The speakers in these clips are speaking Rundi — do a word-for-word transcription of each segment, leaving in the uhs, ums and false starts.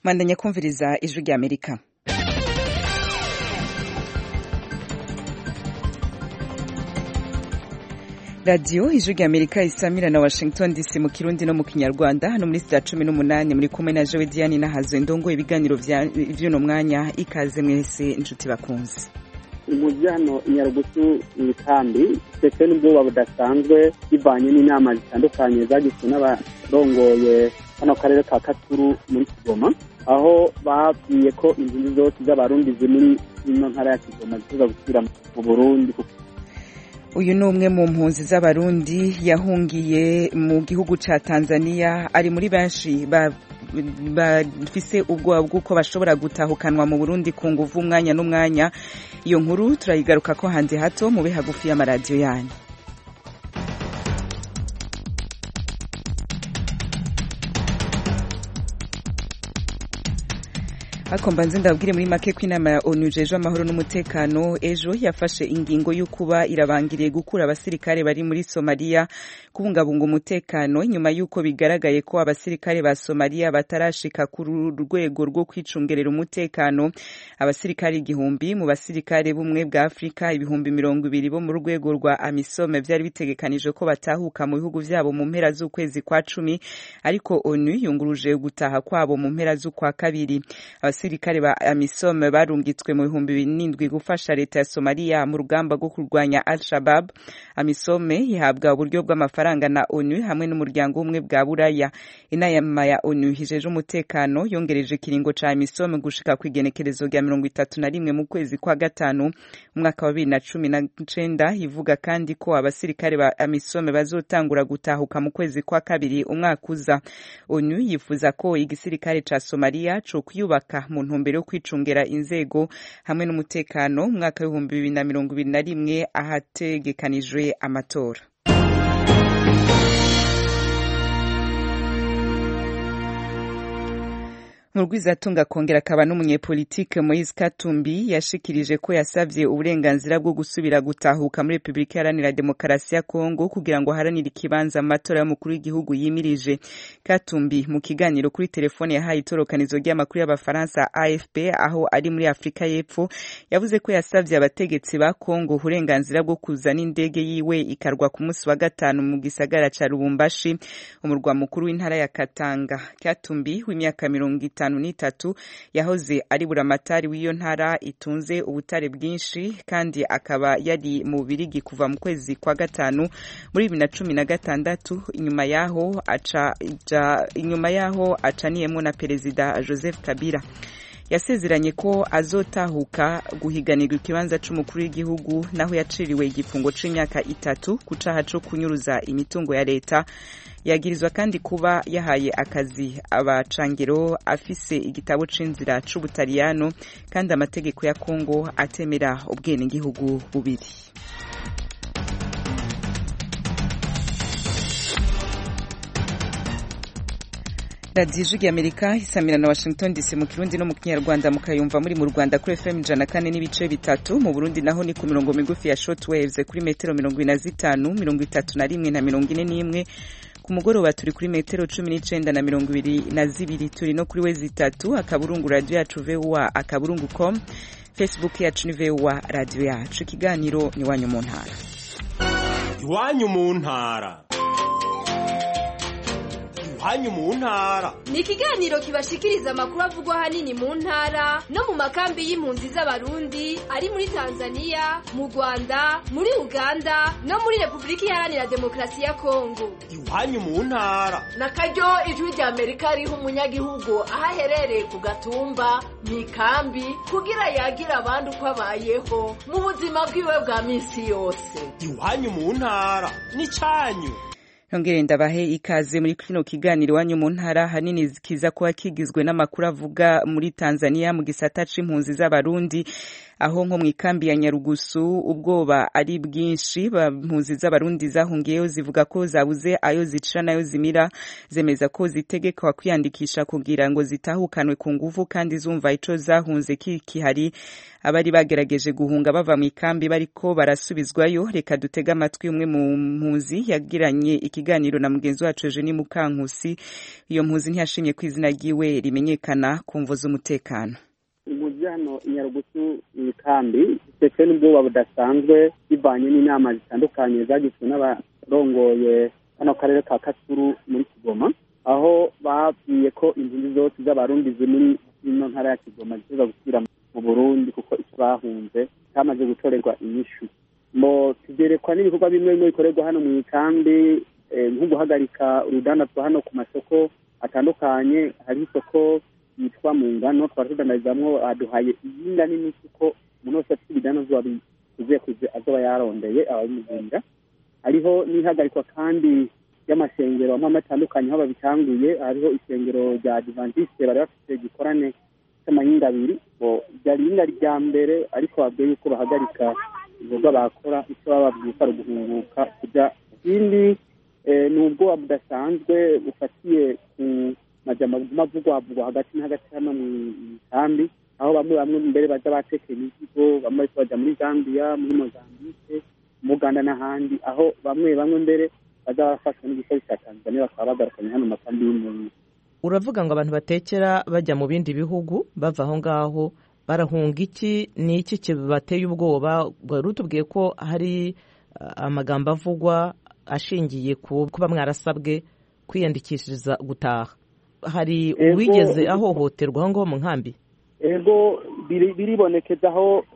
Mandanya kumviriza ijwi rya Amerika. Radio ijwi rya Amerika isamira na Washington D C mu Kirundi no mu Kinyarwanda hano muri saa cumi n'umunani muri kumwe na Joe Diane na Hazo Ndongo ibiganiro vy'uno mwanya ikaze mwese inshuti bakunze. Umujyano Nyarugusu Mikambi ndetse n'ubwoba budasanzwe bivanye n'inama zitandukanye zagizwe n'abarongoye hano karere ka Katuru muri Kigoma, aho babwiye ko inzu zose z'abarundi ziri mu ntara ya Kigoma ziza gusubira mu Burundi. Uyu ni umwe mu mpunzi z'abarundi yahungiye mu gihugu ca Tanzania, ari muri benshi bafise ubwoba bw'uko bashobora gutahukanwa mu Burundi ku nguvu umwanya n'umwanya. Iyo nkuru turayigaruka ko hanze hato mube hagufi y'amaradiyo yanyu. Hako mbanze ndabwire muri make ko inama ya ONU jeje amahoro n'umutekano ejo yafashe ingingo y'ukuba irabangiriye gukura abasirikare bari muri Somalia kubungabunga umutekano nyuma y'uko bigaragaye ko abasirikare ba Somalia batarashika ku rwego rwo kwicungerera umutekano. Abasirikare igihumbi mu basirikare bumwe bwa Afrika ibihumbi mirongo ibiri bo mu rwego rwa AMISOM byari bitegekanije ko batahuka mu bihugu vyabo mu mpera z'ukwezi kwa cumi, ariko ONU yunguruje gutaha kwabo mu mpera z'ukwa kabiri. Abasirikare ba AMISOM barungitswe mu bihumbi birindwi gufasha leta ya Somalia mu rugamba rwo kurwanya Al-Shabaab. AMISOM ihabwa uburyo bw'amafaranga na ONU hamwe n'umuryango umwe bwa Buraya. Inama ya ONU hijeje umutekano yongereje kiringo ca AMISOM gushika kwigenekerezo rya mirongo itatu na rimwe mu kwezi kwa gatanu umwaka wa bibiri na cumi n'icenda, ivuga kandi ko abasirikare ba AMISOM bazotangura gutahuka mu kwezi kwa kabiri umwaka uza. ONU yifuza ko igisirikare ca Somalia co kuyubaka mu ntumbero yo kwicungera inzego hamwe n'umutekano mu mwaka w'ibihumbi bibiri na mirongo ibiri na rimwe ahategekanijwe amatora. Murwizatunga kongera akaba n'umunyepolitike Moise Katumbi yashikirije ko yasavye uburenganzira bwo gusubira gutahuka muri Republika Iharanira Demokarasi ya Kongo kugira ngo haranire ikibanza amatora y'umukuru w'igihugu yimirije. Katumbi mu kiganiro kuri telefone yahaye itorokanizo ry'amakuru y'abafaransa A F P aho ari muri Afrika y'Epfo, yavuze ko yasavye abategetsi ba Kongo uburenganzira bwo kuzana indege yiwe ikarwa ku munsi wa gatanu mu gisagara ca Lubumbashi, umurwa mukuru w'intara ya Katanga. Katumbi w'imyaka mirongo itanu n'itatu yahoze ari buramatari w'iyo ntara itunze ubutare bwinshi kandi akaba yari mu Birigi kuva mu kwezi kwa gatanu muri bibiri na cumi na gatandatu. Inyuma yaho aca ja, inyuma yaho acaniyemo na Perezida Joseph Kabila. Yasezeranye ko azotahuka guhiganirwa ikibanza c'umukuru w'igihugu, naho yaciriwe igifungo c'imyaka itatu ku caha co kunyuruza imitungo ya leta. Yagirizwa kandi kuba yahaye akazi abacangiro afise igitabo c'inzira c'Ubutaliyano kandi amategeko ya Kongo atemera ubwenegihugu bubiri. Radio Ijwi Amerika isamira na Washington D C mu Kirundi no mu Kinyarwanda, mukayumva muri mu Rwanda kuri F M ijana na kane n'ibice bitatu, mu Burundi naho ni ku mirongo migufi ya shortwaves kuri metero mirongo ine na zitanu, mirongo itatu na rimwe na mirongo ine n'imwe. Ku mugoroba turi kuri metero cumi n'icenda na mirongo ibiri na zibiri, turi no kuri wezi itatu akaburungu radio yacu V O A akaburungu com, Facebook yacu ni V O A radio yacu. Ikiganiro ni Iwanyu mu ntara. Iwanyu mu ntara. Iwanyu mu ntara ni ikiganiro kibashikiriza amakuru avugwa hanini mu ntara no mu makambi y'impunzi z'abarundi ari muri Tanzania, mu Rwanda, muri Uganda no muri Republika Iharanira Demokarasi ya Kongo. Iwanyu mu ntara na karyo ijwi rya Amerika riho umunyagihugu ahaherereye ku gatumba mu ikambi kugira yagira abandi uko abayeho mu buzima bwiwe bwa misi yose. Iwanyu mu ntara ni canyu. Nongere ndabahe ikaze muri kino kiganiro Iwanyu mu ntara, hanini kiza kuba kigizwe n'amakuru avuga muri Tanzania mu gisata c'impunzi z'abarundi, aho nko mu ikambi ya Nyarugusu ubwoba ari bwinshi. Impunzi z'abarundi zahungiyeyo zivuga ko zabuze ayo zicira nayo zimira, zemeza ko zitegekwa kwiyandikisha kugira ngo zitahukanwe ku nguvu kandi zumva ico zahunze kikihari. Abari bagerageje guhunga bava mu ikambi bariko barasubizwayo. Reka dutega amatwi umwe mu mpunzi yagiranye ikiganiro na mugenzi wacu Eugenie Mukankusi. Iyo mpunzi ntiyashimye ko izina ryiwe rimenyekana ku mvo z'umutekano. Impunzi hano Nyarugusu mu ikambi ndetse n'ubwoba budasanzwe bivanye n'inama zitandukanye zagizwe n'abarongoye hano karere ka Kasuru muri Kigoma, aho babwiye ko impunzi zose z'abarundi ziri muri ino ntara ya Kigoma ziza gusubira mu Burundi kuko icyo bahunze cyamaze gutorerwa inyishu. Mo tugerekwa n'ibikorwa bimwe bimwe bikorerwa hano mu ikambi, nko guhagarika urudandazwa hano ku masoko atandukanye. Hari isoko yitwa mu ngano twari tudandarizamwo, aduhaye iyinda n'imisi ko umuntu wese afite ibidandazwa bivuye kuze azoba yarondeye ababimugurira. Hariho n'ihagarikwa kandi y'amashengero amwe atandukanye aho babitanguye. Hariho isengero rya Adventiste bari bafite gikorane cy'amahinga abiri, bo ryari inga rya mbere, ariko babwiye yuko bahagarika ibikorwa bakora icyo bababwiye ko ari uguhunguka kujya ikindi. Ni ubwoba budasanzwe bufatiye ku majambo mavugwavugwa hagati na hagati hano mu ikambi, aho bamwe bamwe mbere baza batekeye imizigo, bamwe bariko baja muri Zambia, muri Mozambique, mu Uganda n'ahandi, aho bamwe bamwe mbere baza bafashwe n'igipolisi cya Tanzania bakaba bagarukanye hano mu makambi y'impunzi. Uravuga ngo abantu batekera bajya mu bindi bihugu bava aho ngaho barahunga iki? Ni iki kibateye ubwoba? Wari utubwiye ko hari amagambo avugwa ashingiye ku kuba mwarasabwe kwiyandikishiriza gutaha. Hari uwigeze ahohoterwa aho ngaho mu nkambi? Ego biribonekezaho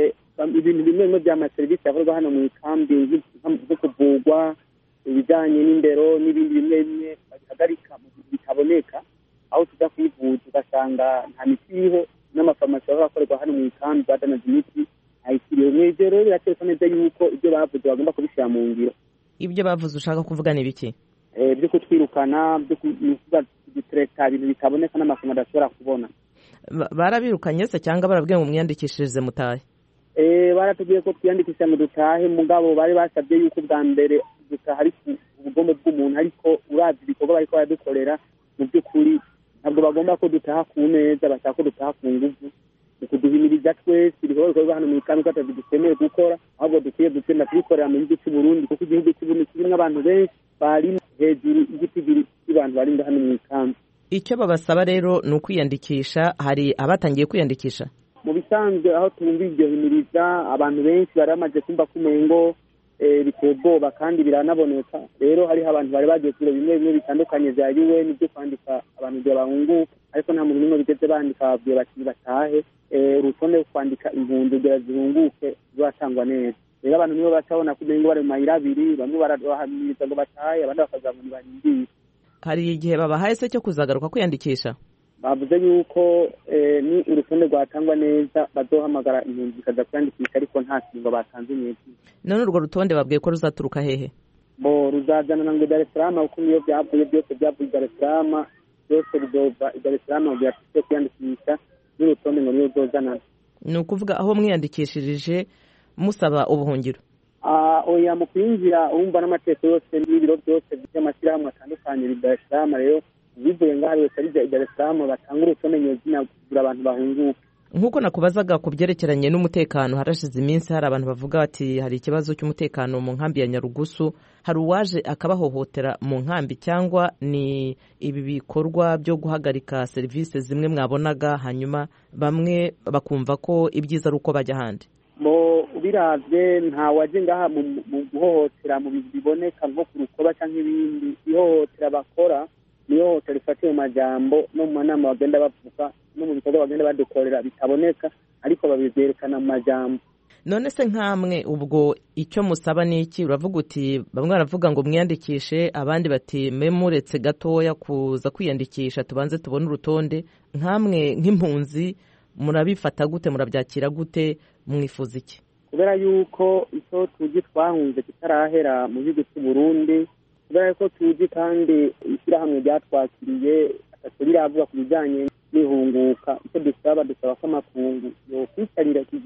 ibintu bimwe bimwe by'amaserivisi akorwa hano mu ikambi zo kuvugwa, ibijyanye n'indero n'ibindi bimwe bimwe babihagarika bitaboneka. Aho tujya kwivuza ugasanga nta miti iriho, n'amafarumasi baba bakorerwa hano mu ikambi badanaza imiti ayikiriye. Mw'ibyo rero birateka neza yuko ibyo bavuze bagomba kubishyira mu ngiro. Ibyo bavuze ushaka kuvuga ni biki? Byo kutwirukana, byo kudutereka ibintu bitaboneka n'amafaranga adashobora kubona. Barabirukanye se cyangwa barabwiye ngo mwiyandikishirize mutahe? Baratubwiye ko twiyandikisha ngo dutahe, mugabo bari basabye yuko bwa mbere dutaha ari ku bugombe bw'umuntu, ariko uravye ibikorwa bariko baradukorera mu by'ukuri ntabwo bagomba ko dutaha ku neza, bashaka ko dutaha ku nguvu. Ukuduhimiriza twese ibikorwa bikorwa hano mu ikambi ko atazi dukeneye gukora, ahubwo dukwiye gutsinda tubikorera mu gihugu cy'u Burundi, kuko igihugu cy'u Burundi kirimo abantu benshi bari hejuru y'igiti cy'abantu bari hano mu ikambi. Icyo babasaba rero ni ukwiyandikisha. Hari abatangiye kwiyandikisha? Mu bisanzwe aho tumva iryo himiriza, abantu benshi bari bamaze kumva ko umengo biteye ubwoba kandi biranaboneka. Rero hariho abantu bari bagiye kure bimwe bimwe bitandukanye bya U N byo kwandika abantu byo bahunguka, ariko nta muntu n'umwe bigeze bandika babwiye bati batahe. Urutonde rwo kwandika impunzi kugira zihunguke rwatangwa neza. Rero abantu nibo batabona ko umengo bari mu mayira abiri, bamwe barahamiriza ngo batahe, abandi bakaza ngo barindire. Hari igihe babahaye se cyo kuzagaruka kwiyandikisha? Bavuze yuko ni urutonde rwatangwa neza bazohamagara impunzi zikaza kwiyandikisha, ariko nta kingo batanze neza. None urwo rutonde babwiye ko ruzaturuka hehe? Bo ruzazana ngo Dar es Salaam, kuko niyo byavuye byose byavuye Dar es Salaam, byose bizova Dar es Salaam byafite kwiyandikisha n'urutonde ngo niyo zozana. Ni ukuvuga aho mwiyandikishirije musaba ubuhungiro? Ah, oya mu kwinjira umva n'amategeko yose n'ibiro byose by'amashyirahamwe atandukanye Dar es Salaam. Rero bivuye ngaho yose ari Dar es Salaam batanga urutonde nyezina kugira abantu bahunguka. Nkuko nakubazaga ku byerekeranye n'umutekano, harashize iminsi hari abantu bavuga bati hari ikibazo cy'umutekano mu nkambi ya Nyarugusu. Hari uwaje akabahohotera mu nkambi, cyangwa ni ibi bikorwa byo guhagarika serivisi zimwe mwabonaga hanyuma bamwe bakumva ko ibyiza ari uko bajya ahandi? Mo ubiravye nta waje ngaha mu guhohotera mu bintu biboneka nko ku rukoba cyangwa ibindi. Ihohotera bakora niyo hohotera ifatiye mu majambo no mu manama bagenda bavuga no mu bikorwa bagenda badukorera bitaboneka, ariko babivyerekana mu majambo. None se nkamwe ubwo icyo musaba ni iki? Uravuga uti bamwe baravuga ngo mwiyandikishe, abandi bati memuretse gatoya kuza kwiyandikisha tubanze tubone urutonde. Nkamwe nk'impunzi murabifata gute, murabyakira gute, mwifuza iki? Kubera yuko icyo tuzi twahunze kitarahera mu gihugu cy'u Burundi, kubera ko tuzi kandi ishyirahamwe ryatwakiriye atatu riravuga ku bijyanye n'ihunguka, icyo dusaba dusaba ko amakungu yo kwicarira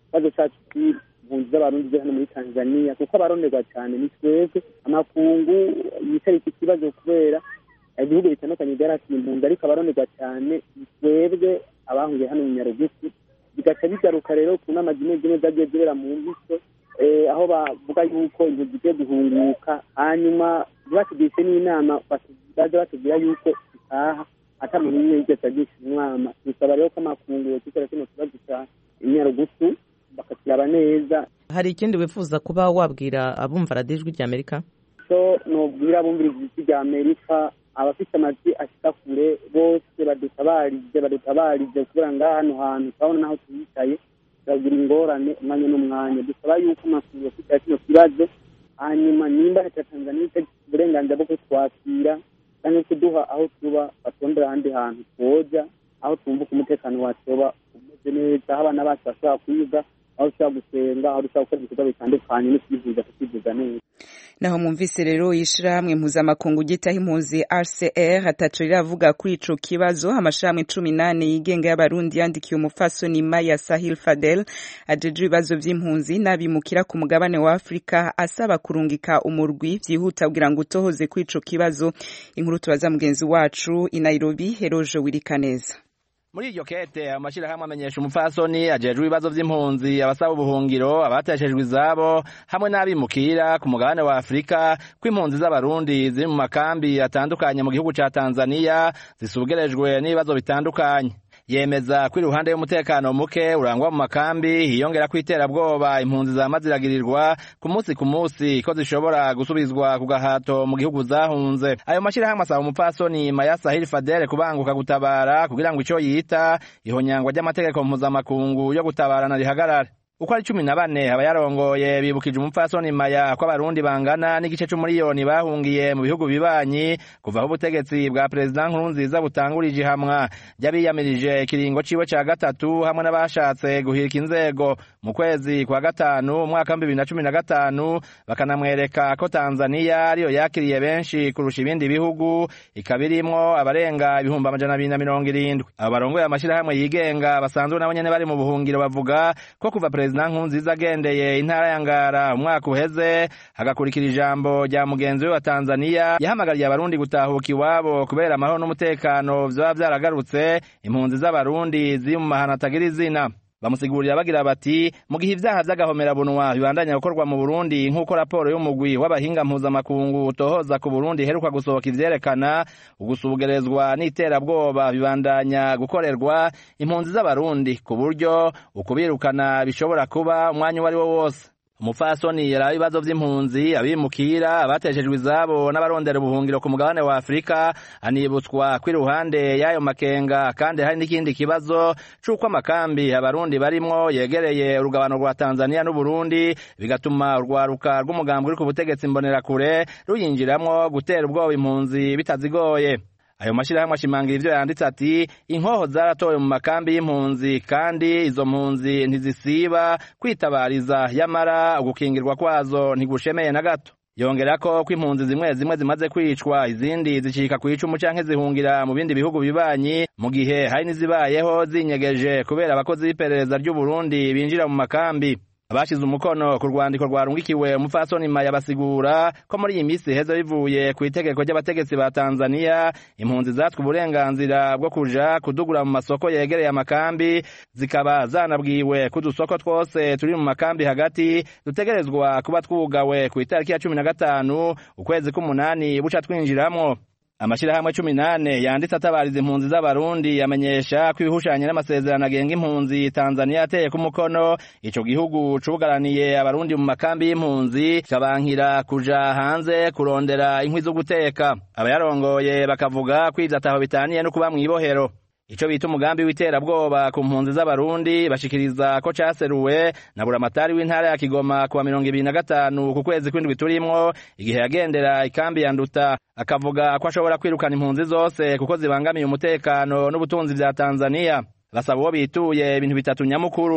ikibazo cyacu cy'impunzi z'abarundi zo hano muri Tanzania kuko abaronderwa cyane ni twebwe amakungu yicara iki kibazo kubera ibihugu bitandukanye byarasiye impunzi ariko abaronderwa cyane ni twebwe abahungiye hano mu Nyarugusu bigaca bigaruka rero ku nama zimwe zimwe zagiye zibera mu mbiso aho bavuga yuko impunzi zigiye guhunguka hanyuma batugishe n'inama baza batubwira yuko itaha ata muntu n'umwe yigeze agisha umwama bisaba rero ko amakungu yokikora kino kibazo cya Nyarugusu bakakiraba neza. Hari ikindi wifuza kuba wabwira abumva radiyo ijwi ry'Amerika? So nobwira abumvira ijwi ry'Amerika abafite amajwi ashika kure bose badutabarize badutabarize kubera ngaha hano hantu turabona naho tuyicaye turagira ingorane umwanya n'umwanya dusaba yuko amakungu yokikora kino kibazo hanyuma nimba leta ya Tanzania ifite uburenganzira bwo kutwakira cyangwa kuduha aho tuba batondera ahandi hantu twoja aho twumva ko umutekano wacu uba umeze neza aho abana bacu bashobora kwiga aho dushobora gusenga aho dushobora gukora ibikorwa bitandukanye no kwivuza tukivuza neza. Naho mwumvise rero ishirahamwe mpuzamakungu gitaho impunzi R C R ataco riravuga kuri ico kibazo. Amashirahamwe cumi n'ane yigenga y'abarundi yandikiye umupfasoni Maya Sahil Fadel ajeje ibibazo vy'impunzi n'abimukira ku mugabane wa Afrika asaba kurungika umurwi vyihuta kugira ngo utohoze kuri ico kibazo. Inkuru tubaza mugenzi wacu i Nairobi Heroje Wirikaneza. Muri iryo kete amashirahamwe amenyesha umupfasoni ajejwe ibibazo vy'impunzi abasaba ubuhungiro abateshejwe izabo hamwe n'abimukira ku mugabane wa Afrika ko impunzi z'abarundi ziri mu makambi atandukanye mu gihugu ca Tanzania zisugerejwe n'ibibazo bitandukanye. Yemeza ko iruhande y'umutekano muke urangwa mu makambi hiyongera kwiterabwoba impunzi zamaziragirirwa ku munsi ku munsi ko zishobora gusubizwa ku gahato mu gihugu zahunze. Ayo mashirahamwe asaba umupfasoni Maya Sahil Fadel kubanguka gutabara kugira ngo ico yita ihonyangwa ry'amategeko mpuzamakungu yo gutabarana rihagarare. Uko ari cumi na bane abayarongoye bibukije umupfasoni Maya ko abarundi bangana n'igice c'umuriyoni bahungiye mu bihugu bibanyi kuva aho ubutegetsi bwa President Nkurunziza butangurije hamwa y'abiyamirije ikiringo ciwe ca gatatu hamwe n'abashatse guhirika inzego mu kwezi kwa gatanu umwaka wa bibiri na cumi na gatanu bakanamwereka ko Tanzania ariyo yakiriye benshi kurusha ibindi bihugu ikabirimwo abarenga ibihumbi amajana abiri na mirongo irindwi. Abo barongoye amashirahamwe yigenga basanzwe nabo nyene bari mu buhungiro bavuga ko kuva President Nkurunziza agendeye intara ya Ngara umwaka uheze hagakurikira ijambo rya mugenzi we wa Tanzania yahamagariye abarundi gutahuka iwabo kubera amahoro n'umutekano vyoba vyaragarutse impunzi z'abarundi ziri mu mahana atagira izina. Bamusigurira bagira bati mu gihe ivyaha vy'agahomera bunwa bibandanya gukorwa mu Burundi nk'uko raporo y'umugwi w'abahinga mpuzamakungu utohoza ku Burundi heruka gusohoka ivyerekana ugusugerezwa n'iterabwoba bibandanya gukorerwa impunzi z'abarundi ku buryo ukubirukana bishobora kuba umwanya wari wo wose. Umupfasoni yaraye ibibazo vy'impunzi abimukira abateshejwe izabo n'abarondera ubuhungiro ku mugabane wa Afrika anibutswa kuri ruhande y'ayo makenga kandi hari n'ikindi kibazo c'uko amakambi abarundi barimwo yegereye urugabano rwa Tanzania n'u Burundi bigatuma urwaruka rw'umugambwe uri ku butegetsi mbonera kure ruyinjiramwo gutera ubwoba impunzi bitazigoye. Ayo mashirahamwe ashimangira ivyo yanditse ati inkoho zaratowe mu makambi y'impunzi kandi izo mpunzi ntizisiba kwitabariza yamara ugukingirwa kwazo ntigushemeye na gato. Yongerako ko impunzi zimwe zimwe zimaze kwicwa izindi zicika kwica umucanke zihungira mu bindi bihugu bibanyi mu gihe hari nizibayeho zinyegeje kubera abakozi b'iperereza ry'u Burundi binjira mu makambi. Abashize umukono ku rwandiko rwarungikiwe umupfasoni Maya basigura ko muri iyi misi heza bivuye ku itegeko ry'abategetsi ba Tanzania impunzi zatwe uburenganzira bwo kuja kudugura mu masoko yegereye amakambi zikaba zanabwiwe ku dusoko twose turi mu makambi hagati dutegerezwa kuba twugawe ku itariki ya cumi na gatanu ukwezi k'umunani buca twinjiramwo. Amashirahamwe cumi n'ane yanditse atabariza impunzi z'abarundi yamenyesha ko ibihushanye n'amasezerano agenga impunzi Tanzania yateye ku mukono ico gihugu cubugaraniye abarundi mu makambi y'impunzi kabankira kuja hanze kurondera inkwi zo guteka. Abayarongoye bakavuga ko ivyo bitaniye no kuba mwibohero. Ico bita umugambi w'iterabwoba ku mpunzi z'abarundi bashikiriza ko caseruwe na buramatari w'intara ya Kigoma kuwa mirongo ibiri na gatanu ku kwezi kw'indwi turimwo igihe yagendera ikambi ya Nduta akavuga ko ashobora kwirukana impunzi zose kuko zibangamiye umutekano n'ubutunzi vya Tanzania. Basaba uwo bituye ibintu bitatu nyamukuru: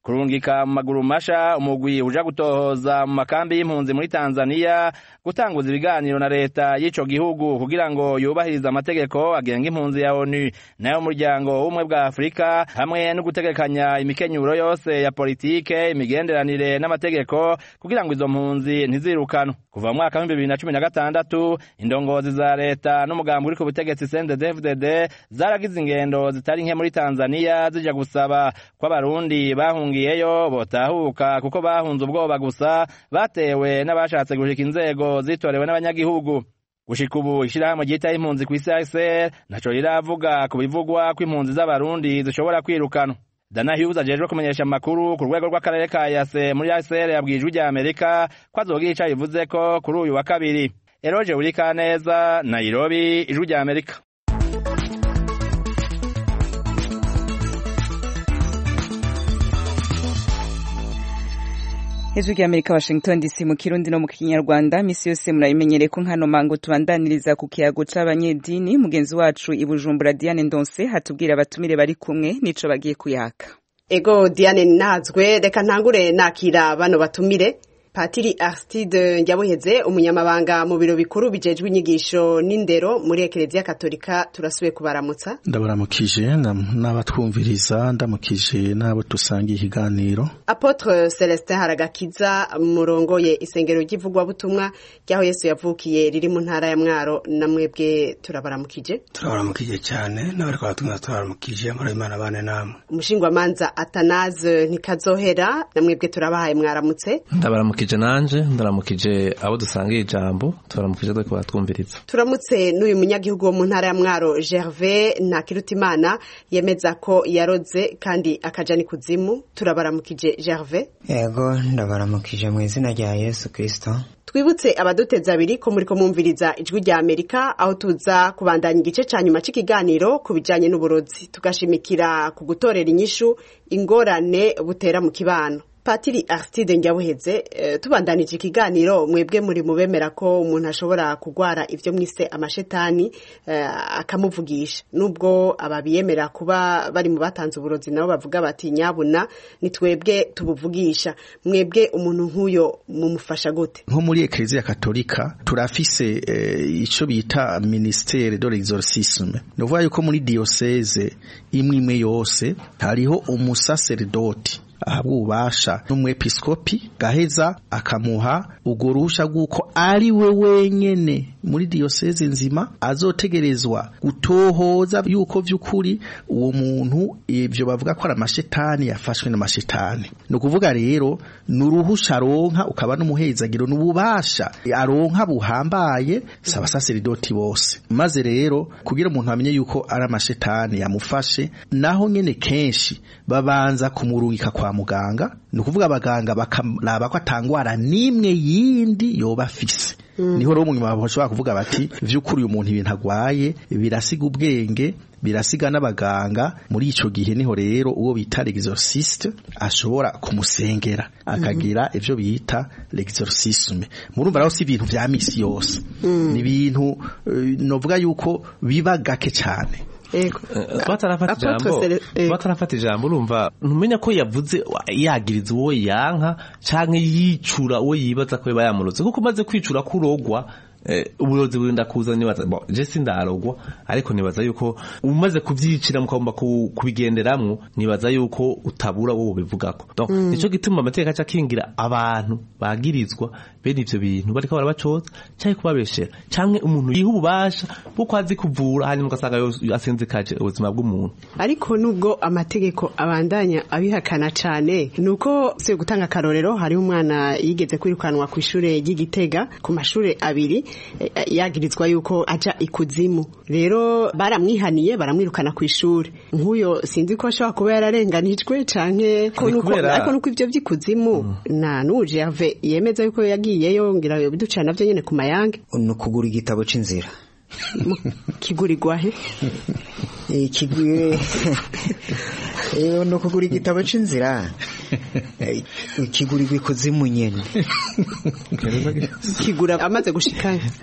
kurungika mu maguru masha umugwi uja gutohoza mu makambi y'impunzi muri Tanzania, gutanguza ibiganiro na leta y'ico gihugu kugira ngo yubahirize amategeko agenga impunzi ya ONU nayo muryango w'ubumwe bwa Afrika, hamwe no gutegekanya imikenyuro yose ya politike, imigenderanire n'amategeko kugira ngo izo mpunzi ntizirukano. Kuva mu mwaka wa bibiri na cumi na gatandatu indongozi za leta n'umugambi uri ku butegetsi C N D D F D D zaragize ingendo zitari nke muri Tanzania zija gusaba ko abarundi bahungiyeyo botahuka kuko bahunze ubwoba gusa batewe n'abashatse gushika inzego zitorewe n'abanyagihugu. Gushika ubu ishirahamwe ryita impunzi kw'isi A S R naco riravuga ku bivugwa ko impunzi z'abarundi zishobora kwirukana. Dana Hughes ajejwe kumenyesha amakuru ku rwego rw'akarere ka Yase muri A S R yabwiye ijwi rya Amerika ko azogira ico bivuze ko kuri uyu wa kabiri. Eroje Urikaneza, Nairobi, ijwi rya Amerika. Ijwi rya Amerika, Washington D C mu Kirundi no mu Kinyarwanda. Misi yose murabimenyereye ko nkano mango tubandaniriza ku kiyago c'abanyedini. Mugenzi wacu i Bujumbura Diane Ndonse hatubwira abatumire bari kumwe nico bagiye kuyaka. Ego Diane Nazwe, reka ntangure nakira bano batumire. Patiri Aristide Njabuheze, umunyamabanga mu biro bikuru bijejwe inyigisho n'indero muri Ekereziya Katolika, turasubiye kubaramutsa. Ndabaramukije n'abatwumviriza, ndamukije n'abo tusangiye ikiganiro. Apotre Celestin Haragakiza, murongoye isengero ry'ivugwa butumwa ryaho Yesu yavukiye riri mu ntara ya Mwaro, namwebwe turabaramukije. Turabaramukije cyane n'abari kwatumwa turabaramukije muri Imana bane namwe. Umushingwa manza Atanaze Ntikazohera, namwebwe turabahaye mwaramutse. Ndabaramukije nanje ndaramukije abo dusangiye ijambo, turaramukije dore ko batwumviriza. Turamutse n'uyu munyagihugu wo mu ntara ya Mwaro Gervais Ntakirutimana yemeza ko yaroze kandi akaja ni kuzimu. Turabaramukije Gervais. Yego ndabaramukije mu izina rya Yesu Kristo. Twibutse abaduteza abiri ko muri ko mumviriza ijwi rya Amerika, aho tuza kubandanya igice ca nyuma c'ikiganiro kubijanye n'uburozi, tugashimikira ku gutorera inyishu ingorane butera mu kibano. Patiri Aristide Njabuheze, uh, tubandanije ikiganiro, mwebwe muri mubemera ko umuntu ashobora kugwara ivyo mwise amashetani uh, akamuvugisha, nubwo ababiyemera kuba bari mu batanze uburozi nabo bavuga bati nyabuna ni twebwe tubuvugisha. Mwebwe umuntu nk'uyo mumufasha gute? Nko muri Ekereziya Katolika turafise eh, ico bita ministère de l'exorcisme. Novuga yuko muri diocese imwe imwe yose hariho umusaseridoti ahabwa ububasha n'umwepiskopi gaheza akamuha urwo ruhusha rw'uko ari we wenyene muri diyoseze nzima azotegerezwa gutohoza yuko vy'ukuri uwo muntu ivyo bavuga ko ari amashetani yafashwe n'amashetani. No kuvuga rero n'uruhusha aronka ukaba n'umuhezagiro n'ububasha aronka buhambaye saba saseridoti bose. Maze rero kugira umuntu amenye yuko ari amashetani yamufashe, naho nyene kenshi babanza kumurungika kwa muganga, ni ukuvuga abaganga bakaraba ko atangwara nimwe yindi yoba afise. Mm. Niho rero munyuma bashobora kuvuga bati vy'ukuri uyu muntu ibintu agwaye birasiga ubwenge, birasiga n'abaganga. Muri ico gihe niho rero uwo bita l'exorciste ashobora kumusengera akagira mm -hmm. ivyo bita l'exorcisme. Murumva rero si ibintu vya misi yose. Mm. Ni ibintu uh, novuga yuko biba gake cyane. Ego batarafata ijambo batarafata ijambo urumva ntumenya ko yavuze yagiriza uwo yanka canke yicura uwo yibaza ko bayamuroze, kuko maze kwicura kurogwa uburozi burinda kuza. Nibaza bo je sindarogwa, ariko nibaza yuko umaze kuvyicira mukagomba kubigenderamwo, nibaza yuko utabura wo bivugako. Donc mm. nico gituma amateka acakingira abantu bagirizwa bene ivyo bintu bariko barabacoza cyane kubabeshera canke umuntu yiha ububasha bwo azi kuvura hanyuma ugasanga asenzekaje ubuzima bw'umuntu. Ariko nubwo amategeko abandanya abihakana cane, nuko se gutanga karorero, hari umwana yigeze kwirukanwa ku ishure ry'Igitega ku mashure abiri yagirizwa yuko aja ikuzimu. Rero baramwihaniye baramwirukana ku ishuri. Nk'uyo sinzi ko ashobora kuba yararenganijwe canke ko nuko, ariko nuko ivyo vy'ikuzimu mm. na nuje yave yemeza yuko yagiyeyo, ngira biduca navyo nyene ku mayange. Nukugura igitabo c'inzira. Kigurirwa he? Eh kiguye. Eh nukugura igitabo c'inzira. Kigurirwa ikuzimu nyene. Kigura amaze gushikanya.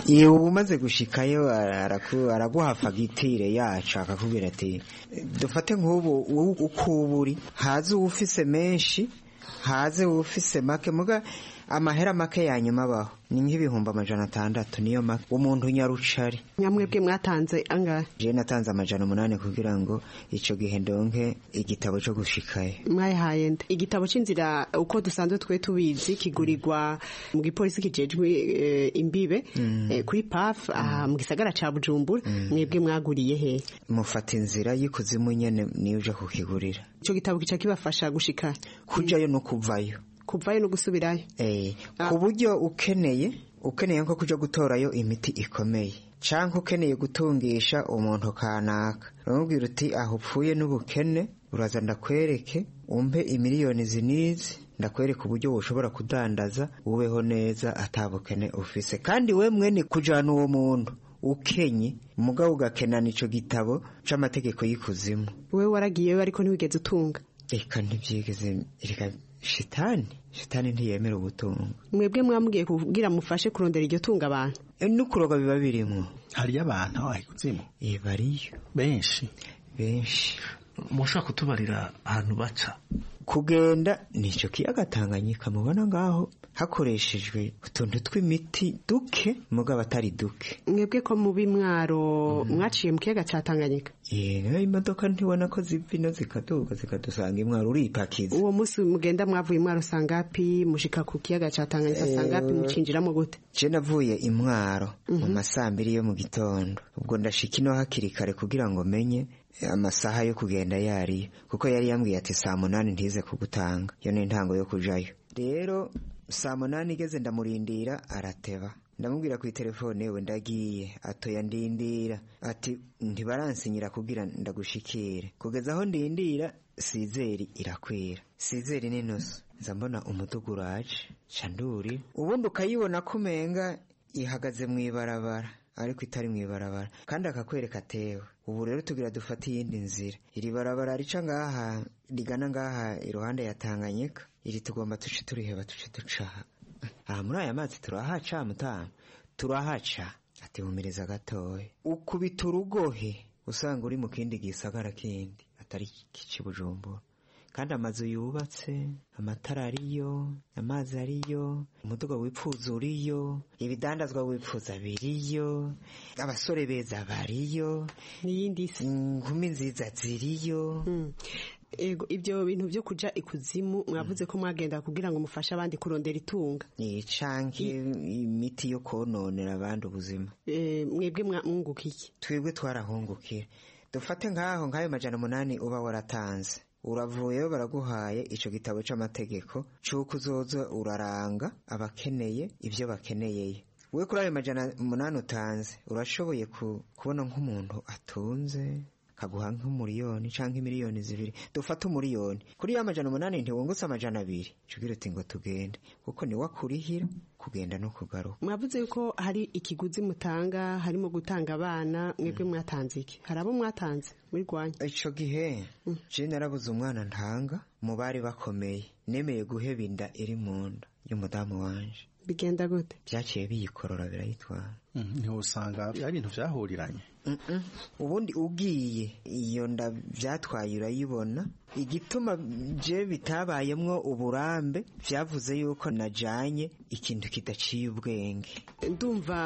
iyo umaze gushikayo araguha fagitire yacu akakubwira ati dufate nk'ubu uko uburi haze uwufise menshi haze uwufise make muga amahera make yanyuma abaho ni nk'ibihumbi amajana atandatu niyo make umuntu nyarucari. Nyamwebwe mwatanze angahe? Je natanze amajana umunani kugira ngo ico gihe ndonke igitabo cyo gushikaye. Mwayihaye nde? Igitabo c'inzira uko dusanzwe twe tubizi kigurirwa mu gipolisi kijejwe e, imbibe mm. e, kuri P A F mm. mu gisagara ca Bujumbura mm. mwebwe mwaguriye he? Mufata inzira y'ikuzimu nyene niyo uje kukigurira. Ico gitabo kica kibafasha gushika kujayo no kuvayo. Kuvayo no gusubirayo eh ah. Ku buryo ukeneye ukeneye nko kuja gutorayo imiti ikomeye canke ukeneye gutungisha umuntu kanaka urambwira uti aho upfuye n'ubukene uraza ndakwereke umpe imiliyoni zinizi ndakwereka uburyo woshobora kudandaza ubeho neza atabukene ufise kandi we mwene kujana uwo muntu ukenye mugabo ugakenana ico gitabo c'amategeko y'ikuzimu. Wewe waragiyeyo ariko ntiwigeze utunga? Eka ntivyigeze reka shitani shitani ntiyemera ubutunga. Mwebwe mwambwiye kugira mufashe kurondera iryo tunga abantu e nukuroga biba birimo hari abantu ahikuzimu e bariyo benshi benshi. Mushaka kutubarira ahantu baca kugenda nico kiyaga Tanganyika mubona ngaho hakoreshejwe utuntu tw'imiti duke mugabo atari duke. Mwebwe ko mu bimwaro mm. mwaciye mu kiyaga ca Tanganyika? Yego imodoka ntibona ko zivino zikaduka zikadusanga imwaro uripakiza. Uwo musi mugenda mwavuye imwaro sangapi mushika ku kiyaga ca Tanganyika sangapi mucinjiramo gute? Je navuye imwaro mu mm -hmm. masambiri yo mu gitondo ubwo ndashika ino hakiri kare kugira ngo menye amasaha yo kugenda yari kuko yari yambwiye ati saa munani ntize kugutanga yo ni ntango yo kujayo. Rero saa munani igeze ndamurindira arateba ndamubwira ku telefone we ndagiye atoya ndindira ati ntibaransinyira kugira ndagushikire kugeza aho ndindira sizeri irakwira sizeri n'inoso nza mbona umudugu uraje canduri ubundi ukayibona kumenga ihagaze mu ibarabara ariko itari mu ibarabara kandi akakwereka tewe. Ubu rero tugira dufata iyindi nzira iri barabara rica ngaha rigana ngaha iruhande ya Tanganyika iri tugomba tuci turiheba tuci ducaha aha muri aya mazi turahaca mutamu turahaca ati humireza gatoye ukubita urugohe usanga uri mu kindi gisagara kindi atari kici Bujumbura kandi amazu yubatse amatara ariyo amazi ariyo umuduga wipfuza uriyo ibidandazwa wipfuza biriyo abasore beza bariyo n'iyindi nkumi nziza ziriyo. mm. Ego ibyo bintu byo kuja ikuzimu mwavuze ko mwagenda kugira ngo mufashe abandi kurondera itunga ni canke imiti yo kononera abandi ubuzima. Eh mwebwe mwungukiye? Twebwe twarahungukira dufate ngaho ngayo majana munani uba waratanze uravuye baraguhaye ico gitabo c'amategeko cyuko uzoza uraranga abakeneye ivyo bakeneye. We kuri ayo majana munani utanze urashoboye kubona nk'umuntu atunze kaguha nk'umuriyoni canke miliyoni zibiri dufata umuriyoni kuri ya majana munani ntiwungutse amajana abiri cugira uti ngo tugende kuko ni wakurihira kugenda no kugaruka. Mwavuze yuko hari ikiguzi mutanga harimo gutanga abana mwebwe mm. mwatanze iki? Hari abo mwatanze muri Rwanda? Ico gihe mm. je narabuze umwana ntanga mu bari bakomeye nemeye guheba inda iri mu nda y'umudamu wanje. Bigenda gute? Byaciye biyikorora birayitwara. Mm, niho usanga ari ibintu vyahuriranye. Mm -mm. Ubundi ugiye iyo nda vyatwaye urayibona igituma je bitabayemwo uburambe vyavuze yuko najanye ikintu kidaciye ubwenge. Ndumva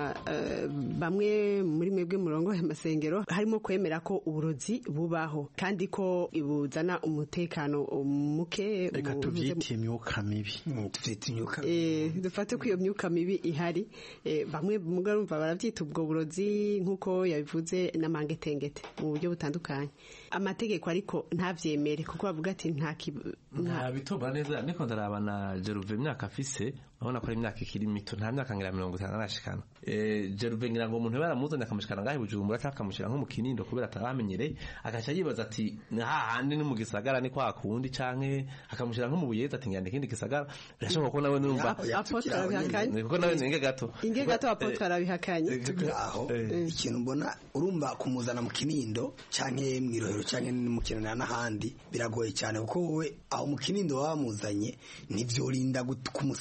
uh, bamwe muri mwebwe murongo y'amasengero harimo kwemera ko uburozi bubaho kandi ko ibuzana umutekano muke. Reka tuvyite imyuka mibi. Tuvyite imyuka eh dufate ko iyo myuka mibi ihari eh, bamwe mugarumva baravyita ubwo burozi nkuko yabivuze n'amangetengete mu buryo butandukanye. Amategeko ariko ntavyemere kuko bavuga ati nta nta bitoba neza niko ndarabana Jeruve imyaka afise urabona ko ari imyaka ikiri mito nta myaka ngira mirongo itanu arashikana. Eh Jeruve ngira ngo umuntu baramuzanye akamushikana ngahe Bujumbura akamushira nko mu Kinindo kubera ataramenyereye agaca yibaza ati ha handi ni mu gisagara ni kwa kundi canke akamushira nko mu Buyeza ati ngende kindi gisagara birashoboka ko nawe numva apotra bihakanye kuko nawe ninge gato inge gato apotra bihakanye aho ikintu mbona urumva kumuzana mu Kinindo canke mwirohero canke mu Kinana n'ahandi biragoye cyane kuko wowe aho mu Kinindo wamuzanye nivyo rinda kumusaba ko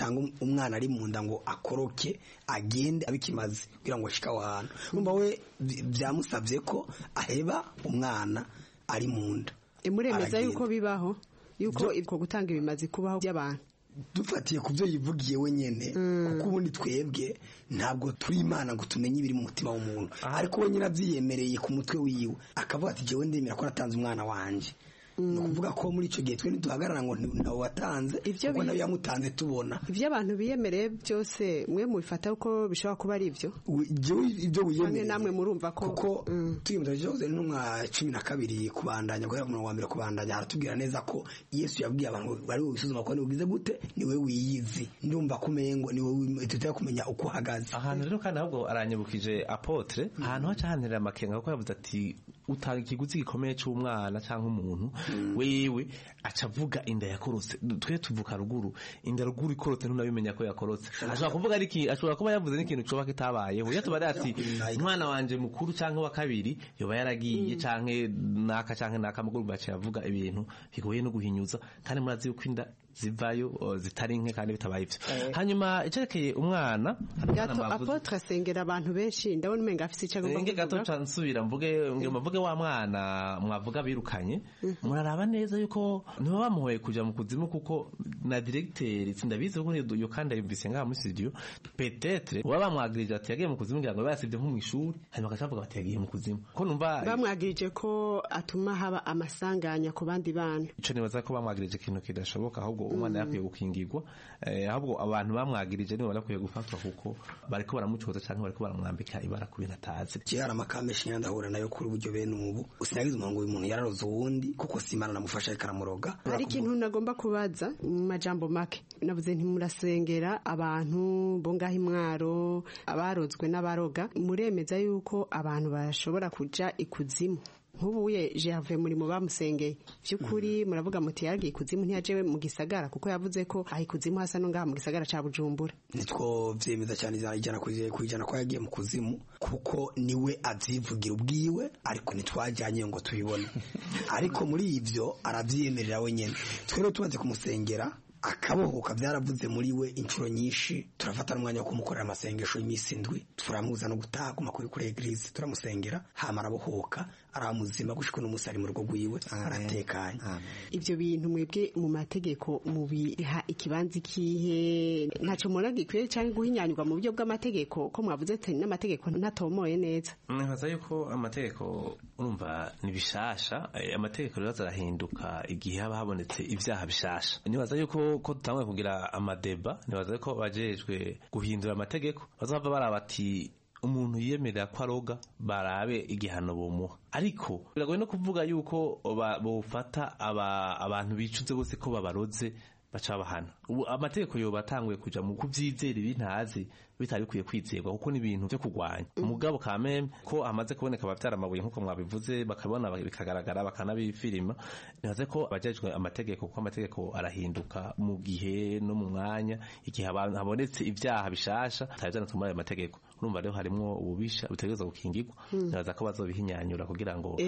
cyangwa umwana ari mu nda ngo akoroke agende abikimaze kugira ngo ashika ahantu umva we byamusabye ko aheba umwana ari mu nda imuremeza yuko bibaho yuko iko gutanga ibimazi kubaho by'abantu dufatiye ku byo yivugiye wenyene kuko ubundi twebwe ntabwo turi imana ngo tumenye ibiri mu mutima w'umuntu ariko wenyine abyiyemereye ku mutwe wiwe akavuga ati jewe ndemera ko natanze umwana wanje no kuvuga ko muri ico gihe twe ntiduhagarara ngo nawe watanze kuko nawe yamutanze tubona ivyo abantu biyemereye byose mwe mubifata uko bishobora kuba ari ivyo jewe ivyo wiyemereye namwe murumva ko kuko tuyimutse Jose n'umwa cumi na kabiri kubandanya guhera ku wa mbere kubandanya aratubwira neza ko Yesu yabwiye abantu bari ubisuzuma ko niwe gute niwe wiyizi ndumva kumengo niwe tutaya kumenya uko hagaze ahantu rero kandi ahubwo aranyibukije apotre ahantu haca hanterera amakenga kuko yavuze ati utanga ikiguzi gikomeye cy'umwana cyangwa umuntu wewe acavuga inda yakorotse twe tuvuka ruguru inda ruguru ikorotse ntunabimenya ko yakorotse ashobora kuvuga ari ki ashobora kuba yavuze n'ikintu coba kitabayeho yatubari ati umwana wanje mukuru canke wa kabiri yoba yaragiye canke naka canke naka mukuru bace yavuga ibintu bigoye no guhinyuza kandi murazi yuko inda zivayo zitari nke kandi bitabaye ivyo hanyuma icerekeye umwana gato apotre sengera abantu benshi ndabona umenga afise icagomba kuvuga gato cansubira mvuge mvuge wa mwana mwavuga birukanye muraraba neza yuko niba bamuhoye kuja mu kuzimu kuko na directeur sindabizi ko yo kandi yumvise ngaha muri studio peut-être uba bamwagirije ati yagiye mu kuzimu ngira ngo basibye nko mu ishuri hanyuma akavuga bati yagiye mu kuzimu ko numva bamwagirije ko atuma haba amasanganya ku bandi bana ico nibaza ko bamwagirije ikintu kidashoboka ahubwo umwana yakwiye gukingirwa ahubwo abantu bamwagirije nibo barakwiye gufatwa kuko bariko baramucoza canke bariko baramwambika ibara ku bintu atazi cyara makameshi ndahura nayo kuri buryo bene ubu usinagize umuntu umuntu yararoze uwundi kuko simana namufasha ikaramuroga hari ikintu nagomba kubaza mu majambo make navuze nti murasengera abantu bo ngaho imwaro abarozwe n'abaroga muremeza yuko abantu bashobora kuja ikuzimu nkubuye Gervais muri mu bamusengeye byukuri muravuga muti yaragiye kuzimu ntiyajewe mu gisagara kuko yavuze ko ahi kuzimu hasa no ngaha mu gisagara ca Bujumbura nitwo vyemeza cyane ijana kujana ko yagiye mu kuzimu kuko niwe avyivugira ubwiwe ariko nitwajanye ngo tubibone ariko muri ivyo aravyemerera wenyene twero tumaze kumusengera akabohoka byaravuze muri we inshuro nyinshi turafata umwanya wo kumukorera amasengesho y'imisi ndwi turamuza no gutaguma kuri kuri eglise turamusengera hama arabohoka aramuzima gushika n'umusari mu rugo rwiwe aratekanye ivyo bintu mwebwe mu mategeko mubiha ikibanzi kihe ntaco mura gikwiye cyangwa guhinyanyurwa mu buryo bw'amategeko ko mwavuze ati n'amategeko ntatomoye neza nkaza yuko amategeko urumva ni bishasha amategeko rero azarahinduka igihe haba habonetse ivyaha bishasha nibaza yuko ko tutangwe kugira amadeba nibaza ko bajejwe guhindura amategeko bazava baraba ati umuntu yiyemerera ko aroga barabe igihano bomuha ariko biragoye no kuvuga yuko bofata aba abantu bicuze bose ko babaroze baca bahana amategeko yo batanguye kuja mu kuvyizera ibintazi bitari bikwiye kwizerwa kuko ni ibintu byo kugwanya umugabo kameme ko amaze kuboneka abavyara amabuye nkuko mwabivuze bakabona bikagaragara bakanabifilima nibaze ko abajejwe amategeko kuko amategeko arahinduka mu gihe no mu mwanya igihe abantu habonetse ivyaha bishasha tayazana tumara ayo mategeko urumva rero harimo ububisha butegereza gukingirwa nibaza ko bazobihinyanyura kugira ngo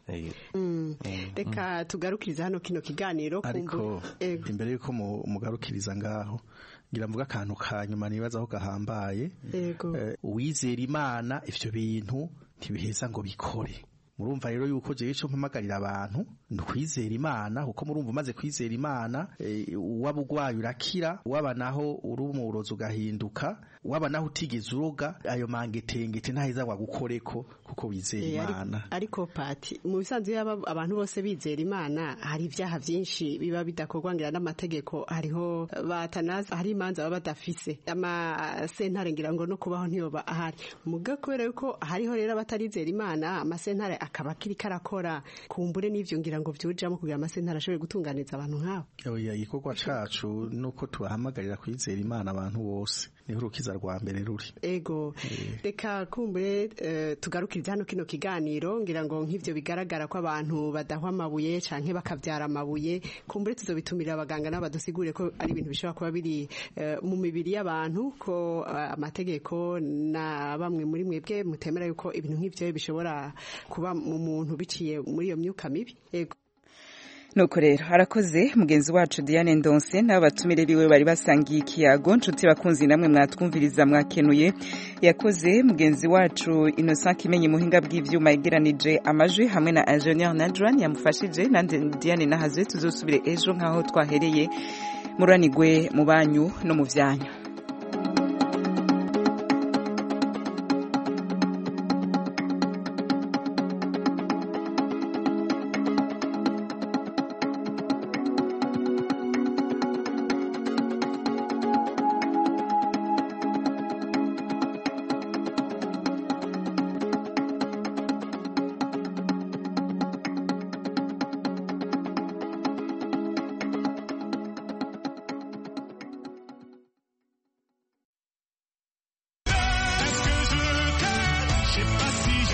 reka tugarukiriza hano kino kiganiro ariko imbere yuko mugarukiriza ngaho ngira mvuga akantu ka nyuma nibaza aho gahambaye uwizera imana ivyo bintu ntibiheza ngo bikore murumva rero yuko jewe cyo mpamagarira abantu nkwizera imana kuko murumva umaze kwizera imana waba ugwaye urakira waba naho uri umurozi ugahinduka waba naho utigeze uroga ayo mangetengete ntaheza wagukoreko kuko wizera imana ariko pati mu bisanzwe yaba abantu bose bizera imana hari ivyaha vyinshi biba bidakorwa ngira n'amategeko hariho batanaza hari imanza baba badafise ama sentare ngira ngo no kubaho ntiyoba ahari muga kubera yuko hariho rero abatarizera imana amasentare akaba kiri karakora kumbure n'ivyo ngira ngo vyujamo kugira amasentare ashobore gutunganiza abantu nk'abo oya igikorwa cacu nuko tubahamagarira kwizera imana abantu bose niho urukiza rwa mbere ruri ego reka kumbure uh, tugarukiriza hano kino kiganiro ngira ngo nk'ivyo bigaragara ko abantu badahwa amabuye canke bakavyara amabuye kumbure tuzobitumira abaganga n'abadusigure ko ari ibintu bishobora kuba biri uh, mu mibiri y'abantu ko uh, amategeko na bamwe muri mwebwe mutemera yuko ibintu nk'ivyo bishobora kuba mu muntu biciye muri iyo myuka mibi ego nuko rero harakoze mugenzi wacu Diane Ndonse n'abatumire biwe bari basangiye ikiyago nshuti bakunzi namwe mwatwumviriza mwakenuye yakoze mugenzi wacu Innocent Kimenyi muhinga bw'ivyuma yegeranije amajwi hamwe na Engineer Nadran yamufashije nande Diane Nahazwe tuzosubire ejo nkaho twahereye muranigwe mu banyu no mu vyanyu.